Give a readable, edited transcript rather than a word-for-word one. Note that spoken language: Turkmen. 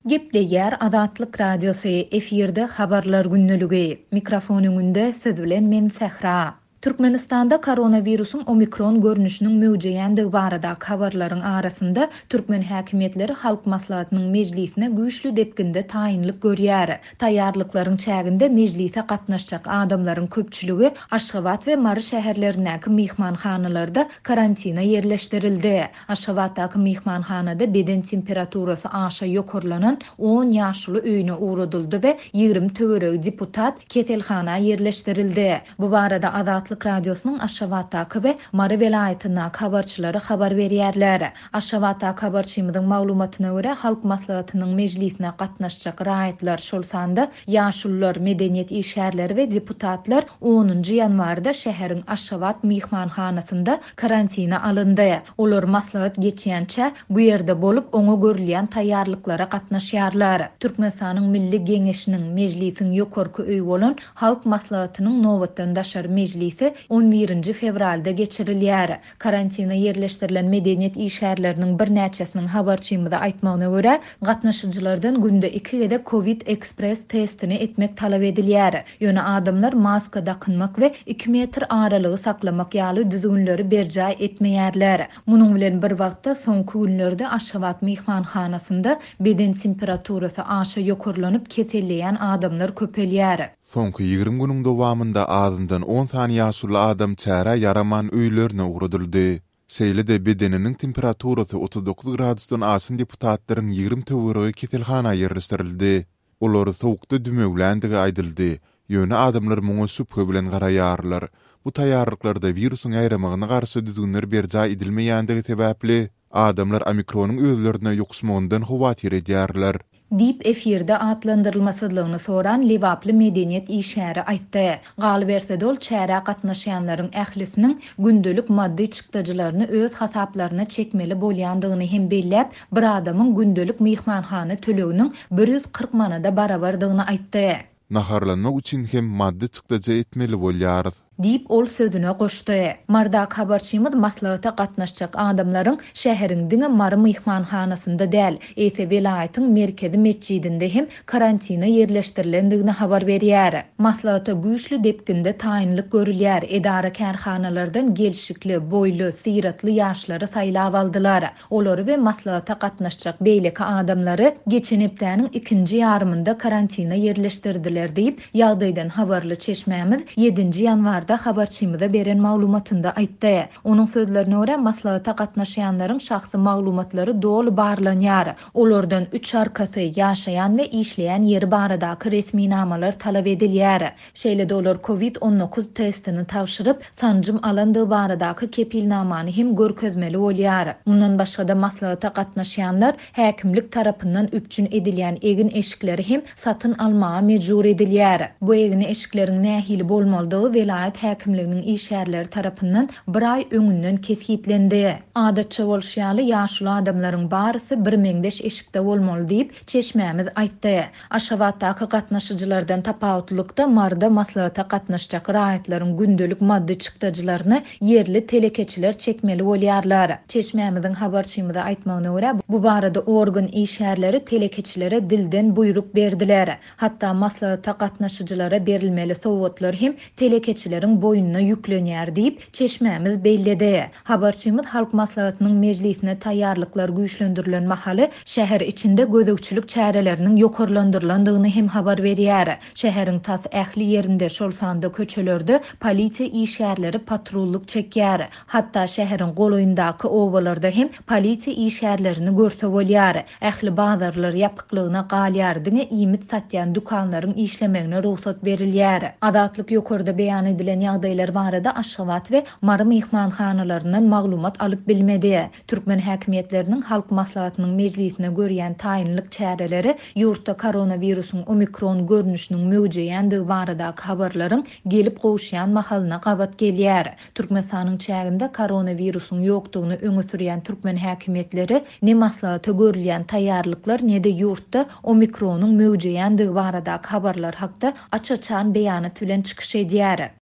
Gepleýär Azatlyk Radiosy efirde habarlar günnüligi. Mikrofonuňynda siz bilen men Sähra. Türkmenistanda koronavirusun omikron görnüşiniň möwjeýändigi barada habarlaryň arasynda türkmen häkimetleri halk maslahatynyň mejlisine güýçlü depkinde taýinlik görýär. Taýýarlyklaryň çäginde mejlise gatnaşjak adamlaryň köpçüligi Aşgabat we Mary şäherlerindäki mihmanhanalarda karantina yerleşdirildi. Aşgabatdaky mihmanhanada beden temperaturasy aşa ýokurlanan 10 ýaşly öýüne uğradyldy we 20 töwereg deputat ketelhana yerleşdirildi. Bu barada Azatlyk Radiosynyň Aşgabatdaky we Mary welaýatynyň habarçylary habar berýärler. Aşgabatdaky habarçymyzyň maglumatyna görä halk maslahatynyň mejlisine gatnaşjak raýatlar şol sanda ýaşullar, medeniýet işgärleri we deputatlar 10-njy ýanwarda şäheriň Aşgabat mihmanhanasynda karantina alyndy. Olar maslahat geçýänçe bu ýerde bolup oňa görülýän taýýarlyklara gatnaşýarlar. Türkmenistanyň Milli Geňeşiniň mejlisiň ýokarky öýü bolan halk maslahatynyň nowatdan daşar mejlisi 11 fevralda geçirilýär. Karantina yerleşdirilen medeniýet işgärleriniň bir näçesiniň habarçymyda aýtmagyna görä, gatnaşyjylardan günde 2 gede Covid Express testini etmek talap edilýär. Ýöne adamlar maska dakynmak we 2 metr aralygy saklamak ýaly düzgünleri berjäy etmeýärler. Munyň bilen bir wagtda soňky günlerde Aşgabat mihmanhanasynda beden temperaturasy aşa ýokurlanyp keselleýän adamlar köpelýär. Soňky 20 günüň dowamında azyndan 10 sany ýaşly adam çäre yaraman öýlerine uğradyldy. Şeýle-de bedeniniň temperaturasy 39 gradusdan aşyn deputatlaryň 20 töweregi ketelhana yerleşdirildi. Olar sowukda dümegländigi aýdyldy. Ýöne adamlar muňa şüphe bilen garaýarlar. Bu taýýarlyklarda virusyň aýramagyna garşy düzgünler berjäy edilmeýändigi sebäpli adamlar omikronyň özlerine ýuksmagyndan howatyr edýärler. Dip efirde atlandyrylmasyzlygyny soran Lewaply medeniýet işgäri aýtdy. Galy berse dol çäre gatnaşýanlaryň ählisiniň gündelik maddi çykdyjylaryny öz hasaplaryna çekmeli bolýandygyny hem belläp, bir adamyň gündelik mihmanhana töleginiň 140 manada barabardygyny aýtdy. Naharlanmak üçin hem maddi çykdyjy etmeli bolýar. Dip ol sözüne goşdy. Mardak habarçymyz maslahata gatnaşjak adamlaryň şäheriň diňe Mary mihmanhanasynda däl, ese welaýatyň merkezi mescidinde hem karantina yerleşdirilendigini habar berýär. Maslahata güýçlü depkinde taýinlik görülýär. Edara kärhanalardan gelşikli, boýly, syratly ýaşlary saýlap aldylar. Olary we maslahata gatnaşjak beýleki adamlary geçen hepdäniň 2-nji ýarymynda karantina yerleşdirdiler diýip ýagdaýdan habarly çeşmämiz 7-nji ýanwarda habarçymyza beren maglumatynda aýtdy. Onuň sözlerine görä maslahata gatnaşýanlaryň şahsy maglumatlary dolu barlanýar. Olardan 3 arkasy ýaşaýan we işleýän ýeri baradaky resmi namalar talap edilýär. Şeýle-de olar Covid-19 testini tapşyryp sanjym alandygy baradaky kepilnamany hem görkezmeli bolýar. Mundan başga-da maslahata gatnaşýanlar häkimlik tarapyndan üpçün edilýän egin eşikleri hem satyn almaga mejbur edilýär. Bu egin eşikleriň nähili bolmalydygy welaýat häkimliginiň işgärleri tarapyndan bir aý öňünden kesitlendi. Adatça bolşýaly ýaşly adamlaryň barysy bir meňdeş eşikde bolmaly diýip çeşmämiz aýtdy. Aşgabatdaky gatnaşyjylardan tapawutlykda Marda maslahata gatnaşjak raýatlaryň gündelik maddi çykdyjylaryny yerli telekeçiler çekmeli bolýarlar. Çeşmämiziň habarçymyda aýtmagyna görä, bu barada organ işgärleri telekeçilere dilden buyruk berdiler. Hatda maslahata gatnaşyjylara berilmeli sowgatlar hem telekeçileriň boyununa ýüklenýär diýip çeşmämiz belledi. Habarçymyz halk maslahatynyň mejlisine taýýarlyklar güýçlendirilen mahaly şäher içinde gözegçilik çäreleriniň ýokarlandyrylandygyny hem habar berýär. Şäheriň tas ähli ýerinde şol sanda köçelerde polisiýa işgärleri patrulluk çekýär. Hatda şäheriň goloýundaky owalarda hem polisiýa işgärlerini görse bolýar. Ähli bazarlar ýapyklygyna galýar diňe iýmit satýan dukanlaryň işlemegine ruhsat berilýär. Adatlyk ýokarda beýan edilen ýagdaýlar barada Aşgabat we Mary mihmanhanalaryndan maglumat alyp bilmedi. Türkmen häkimetleriniň halk maslahatynyň mejlisine görýän taýinlik çäreleri ýurtda koronavirusyň omikron görnüşiniň möwjeýändigi barada habarlaryň gelip gowşýan mahalyna gabat gelýär. Türkmenistanyň çäginde koronavirusyň ýokdugyny öňe sürýän türkmen häkimetleri ne maslahata görülýän taýýarlyklar ne de ýurtda omikronyň möwjeýändigi barada habarlar hakda açyk-açyk beýanat bilen çykyş edýär.